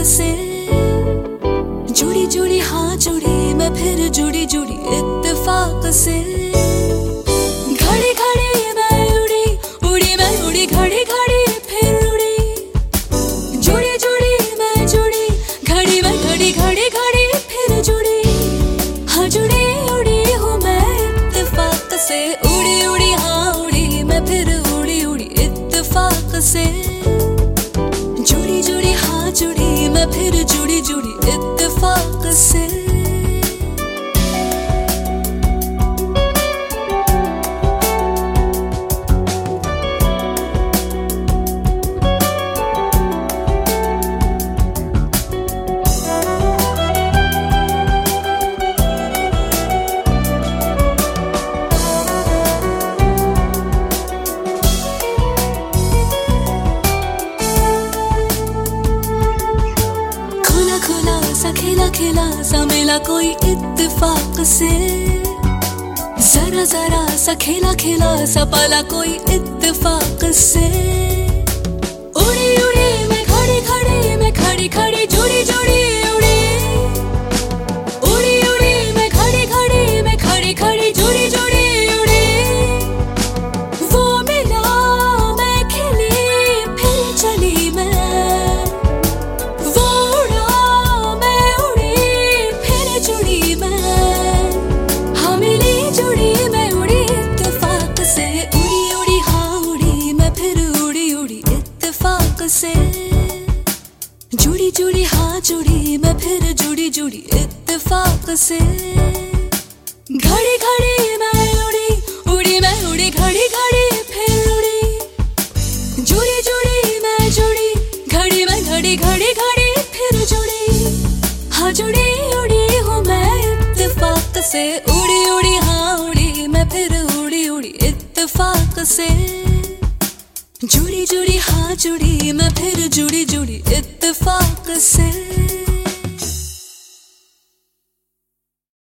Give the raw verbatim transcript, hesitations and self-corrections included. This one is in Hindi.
से। जुड़ी जुड़ी हाँ जुड़ी मैं फिर जुड़ी जुड़ी इत्तेफाक से। घड़ी घड़ी मैं उड़ी उड़ी मैं उड़ी घड़ी घड़ी फिर उड़ी। जुड़ी जुड़ी मैं जुड़ी घड़ी मैं घड़ी घड़ी घड़ी फिर जुड़ी। हाँ जुड़ी उड़ी हूँ मैं इत्तेफाक से। उड़ी उड़ी हाँ उड़ी मैं फिर उड़ी उड़ी इत्तेफाक से। जुड़ी जुड़ी हाँ जुड़ी मैं फिर जुड़ी जुड़ी इत्तेफाक से। सा खिला खिला सा मिला कोई इत्तेफाक से। जरा जरा सा खिला खिला सा पाला कोई इत्तेफाक से। उड़ी उड़ी मैं खड़ी खड़ी मैं खड़ी खड़ी जुड़ी जुड़ी उड़ी। उड़ी उड़ी मैं खड़ी खड़ी मैं खड़ी खड़ी जुड़ी जुड़ी उड़ी। वो मिला मैं खिली फिर चली मैं। से जुड़ी जुड़ी हाँ जुड़ी मैं फिर जुड़ी जुड़ी इत्तेफाक से। घड़ी घड़ी मैं उड़ी उड़ी मैं उड़ी घड़ी घड़ी फिर उड़ी। जुड़ी जुड़ी मैं जुड़ी घड़ी मैं घड़ी घड़ी घड़ी फिर जुड़ी। हाँ जुड़ी उड़ी हूँ मैं इत्तेफाक से। उड़ी उड़ी हाँ उड़ी मैं फिर उड़ी उड़ी इत्तेफाक से। जुड़ी जुड़ी हाँ जुड़ी मैं फिर जुड़ी जुड़ी इत्तेफाक से।